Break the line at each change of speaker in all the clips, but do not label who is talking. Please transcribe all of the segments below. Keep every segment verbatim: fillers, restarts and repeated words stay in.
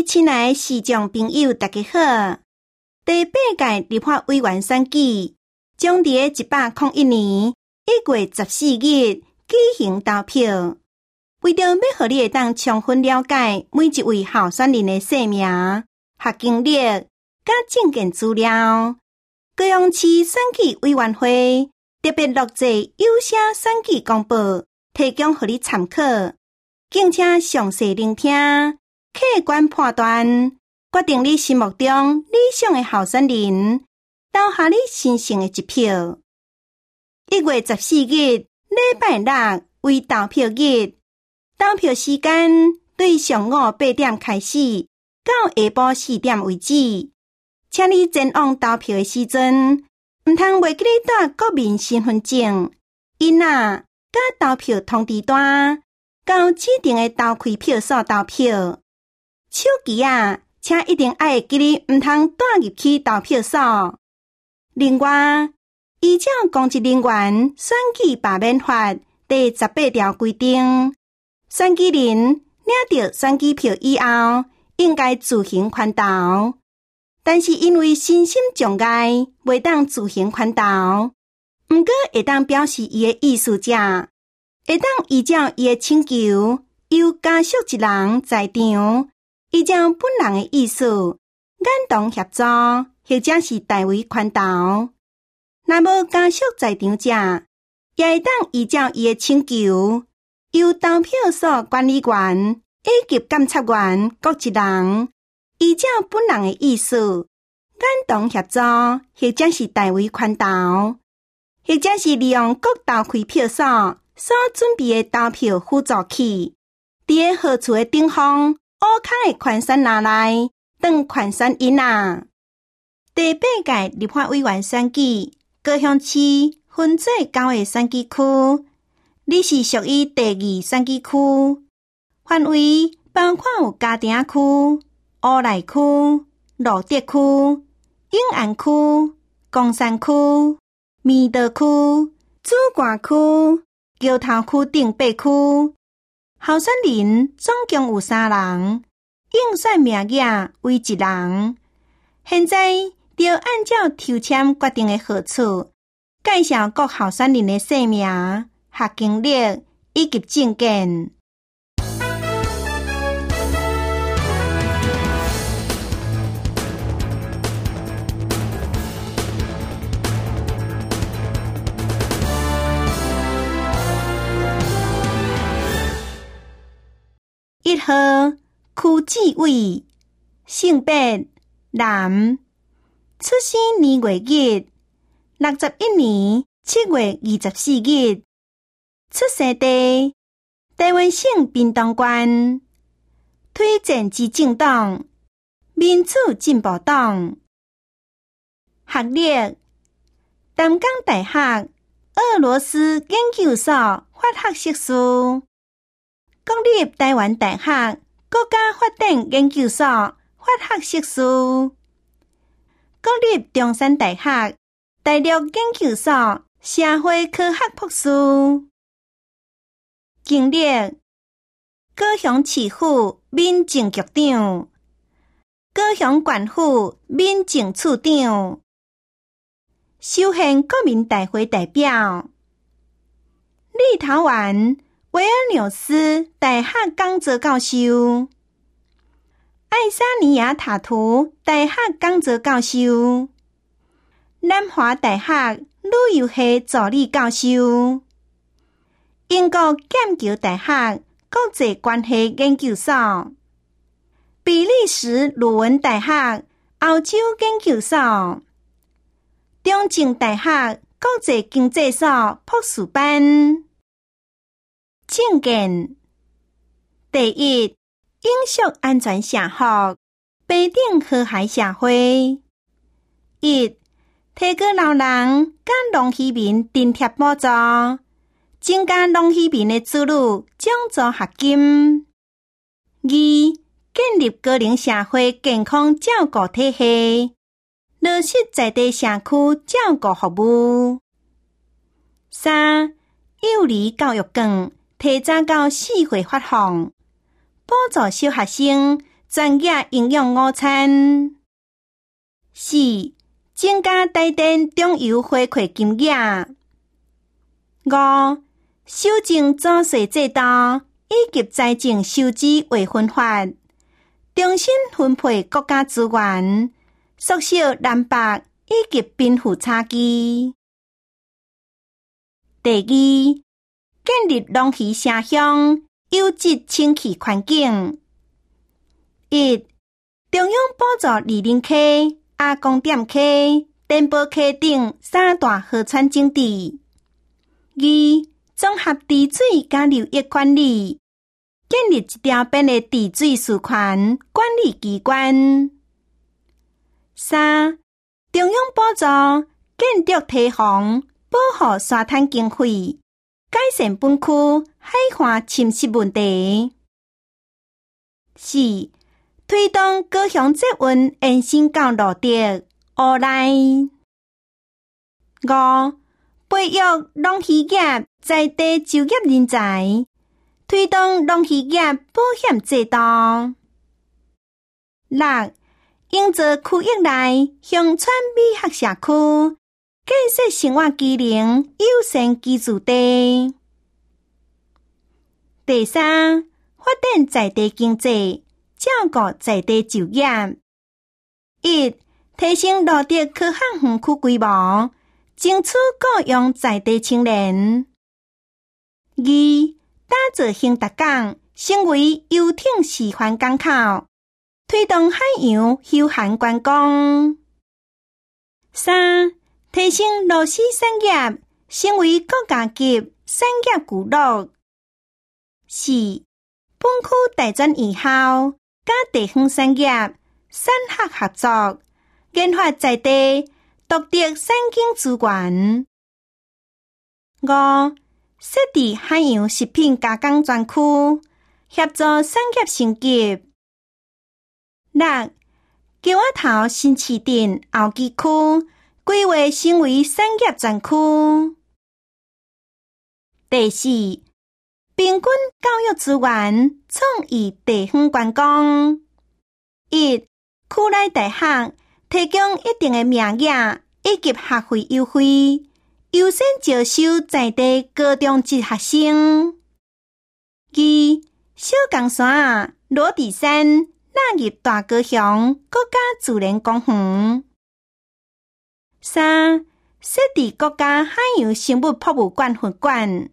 亲爱的视障朋友大家好，第八届立法委员选举将在一百零一年一月十四日舉行投票。為着要互你會當充分了解每一位候選人的姓名、學經歷、甲證件資料，高雄市選舉委員會特別錄製有聲選舉公報，提供予你參考，敬請詳細聆聽，客觀判斷，決定你心目中理想的候選人，投下你神聖的一票。一月十四日，禮拜六為投票日，投票時間對上午八點開始，到下晡四點為止。請你前往投票的時陣，唔通忘記你帶國民身份證、印仔、甲投票通知單，到指定的投開票所投票。手機啊，請一定愛記你唔通帶入去投票所。另外，依照公職人員選舉罷免法第十八條規定，選舉人領到選舉票以後，應該自行圈投。但是因為身心障礙，未當自行圈投，不過會當表示伊的意思者，會當依照伊的請求，由家屬一人在場，依照本人的意思，眼同協助，或者是代為圈投。若無家屬在場者，也會當依照伊的請求，由投票所管理員以及監察員各一人，依照本人的意思，眼同協助，或者是代為圈投，或者是利用各投開票所所準備的投票輔助器，佇個號處的頂方烏空的圈選欄內當圈選印仔。第八屆立法委員選舉，高雄市分做九個選舉區，你是屬於第二選舉區，範圍包括有嘉庭區、烏來區、路德區、永安區、岡山區、彌陀區、梓官區、橋頭區頂八區。候選人總共有三人，應選名額為一人。現在就按照抽籤決定的號處，介紹各候選人的姓名、學經歷以及證件。一號區志偉，性別男，出生年月日六十一年七月二十四日，出生地台灣省屏東縣，推薦之政黨民主進步黨。學歷淡江大學俄羅斯研究所法學碩士，國立台灣大學國家發展研究所法學碩士，國立中山大學大陸研究所社會科學博士。經歷高雄市府民政局長、高雄縣府民政處長、修憲國民大會代表、立陶宛維爾紐斯大學講座教授、愛沙尼亞塔圖大學講座教授、南華大學旅遊系助理教授、英國劍橋大學國際關係研究所、比利時魯文大學歐洲研究所、中正大學國際經濟所博士班。證件第一，永續安全社會，平等和諧社會。一、提高老人甲農漁民津貼補助，增加農漁民的子女獎助學金。二、建立高齡社會健康照顧體系，落實在地社區照顧服務。三、幼兒教育券提早到四歲發放，補助小學生专业营养午餐。四、增加台电中油回馈金额。五、修正组税制度以及财政收支划分法，重新分配国家资源，缩小南北以及贫富差距。第二，建立农渔社乡优质清气环境。一、中央补助利林溪、阿公店溪、电波溪等三大河川整治。二、综合治水加流域管理，建立一条边的治水事权管理机关。三、中央补助建筑堤防，保护沙滩经费，改善本区海岸侵蚀问题。四、推动高雄捷运延伸到路竹、乌来。五、培育农渔业在地就业人才，推动农渔业保险制度。六、营造区域内乡村美学社区，建设生活机能友善居住地。第三，发展在地经济，照顾在地就业。一、提升路竹科学园区规模，争取雇用在地青年。二、打造兴达港成为游艇示范港口，推动海洋休闲观光。三、提升螺丝产业，成为国家级产业聚落。四、本区大专院校甲地方产业产学合作，研发在地独特产经资源。五、设置海洋食品加工专区，协助产业升级。六、橋仔頭新市鎮後期區規劃成為產業專區。第四，平均教育資源創意地方觀光。一、區內大學提供一定的名額以及學費優惠，優先招收在地高中職學生。二、小港山羅地山納入大高雄國家自然公園。三、設置國家海洋生物博物館分館。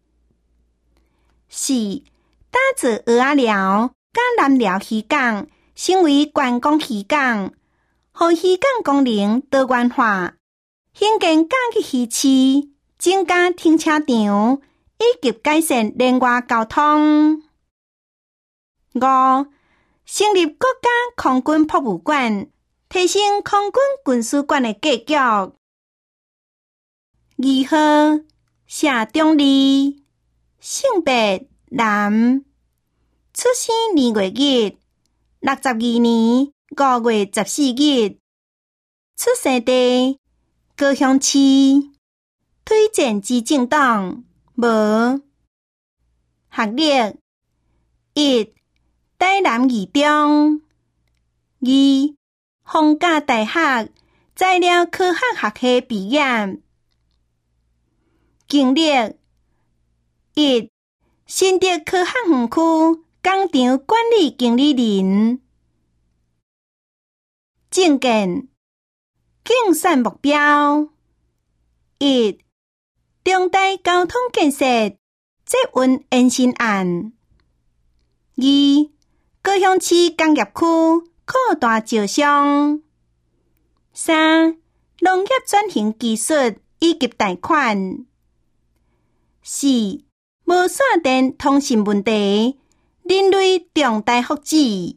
四、打造蚵仔寮甲南寮漁港成為觀光漁港，讓漁港功能多元化，興建假日漁市，增加停車場，以及改善聯外交通。五、成立國家空軍博物館，提升空軍軍事館的格局。二號，謝中立，性別男，出生年月日六十二年五月十四日，出生地高雄市，推薦之政黨無，學歷一、台南二中。二、逢甲大學材料科學學系畢業。經歷一、新竹科學園區工廠管理經理人。政見競選目標一、重大交通建設捷運延伸案。二、高雄市工業區擴大招商。三、農業轉型技術以及貸款。四、無線電通信問題，人類重大福祉。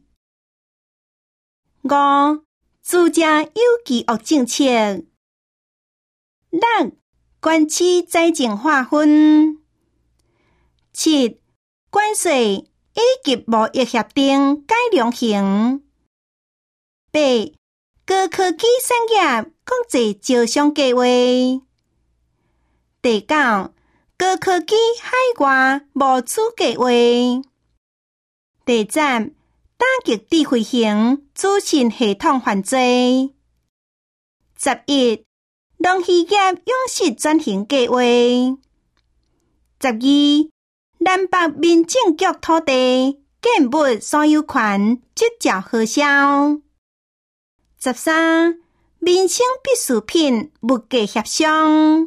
五、自家有機惡政策。六、縣市財政劃分。七、關稅以及貿易協定改良型。八、高科技產業國際招商計劃。第九、高科技海外募資計劃。第十、大打击智慧型资讯系统犯罪。十一，农渔业永续转型计划。十二，南北民政局土地建物所有权即照核销。十三，民生必需品物价协商。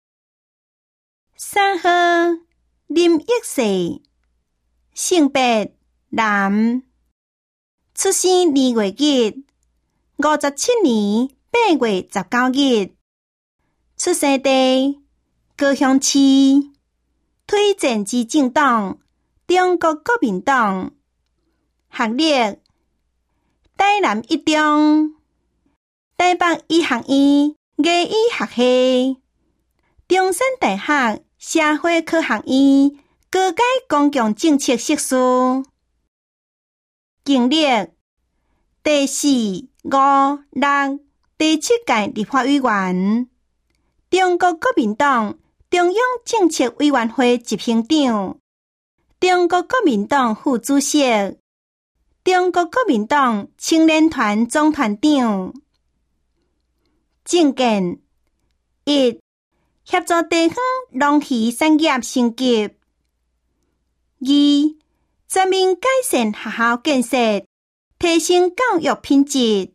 三号，林奕世，性别男，出生年月日五十七年八月十九日，出生地高雄市，推荐之政党中国国民党，学历台南一中、台北医学院牙医学系、中山大学社会科学院高阶公共政策硕士。经历第四、五、六、第七届立法委员，中国国民党中央政策委员会执行长，中国国民党副主席，中国国民党青年团总团长。政见一、协助地方农渔产业升级。二、全面改善学校建设，提升教育品质。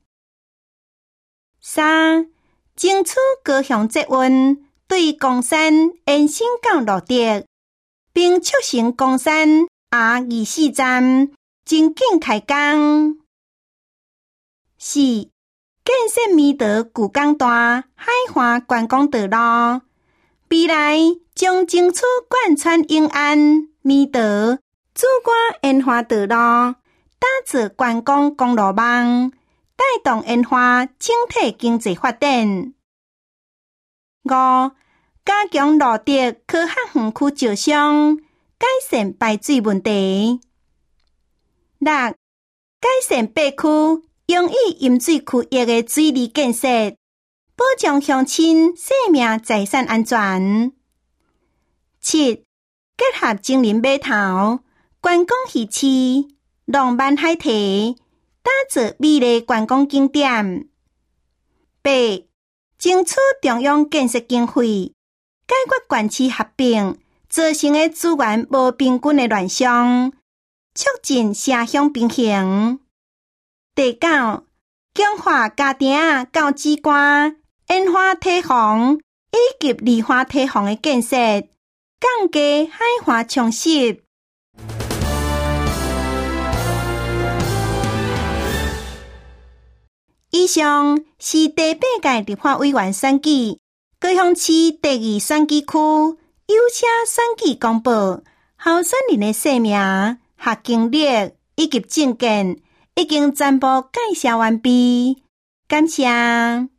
三、争取高雄捷运对公山延伸到路德，并促成公山 R 二十四 站真紧开工。四、建设弥陀旧港大海华观光道路，未来将争取贯穿永安、弥陀、主管沿华道路，打造观光公路网，带动沿华整体经济发展。五、加强路德科学园区招商，改善排水问题。六、改善八区用以饮水区域的水利建设，保障乡亲生命财产安全。七、结合精灵码头、观光渔市、浪漫海堤，打造美丽观光景点。八、争取中央建设经费，解决县市合并造成的资源无平均的乱象，促进城乡平衡。第九、强化家庭教职官、烟花堤防以及离花堤防的建设，降低海华冲蚀。以上是第八届立法委员选举高雄市第二选举区有车选举公布，候选人的姓名、学经历以及政见已经全部介绍完毕。感谢。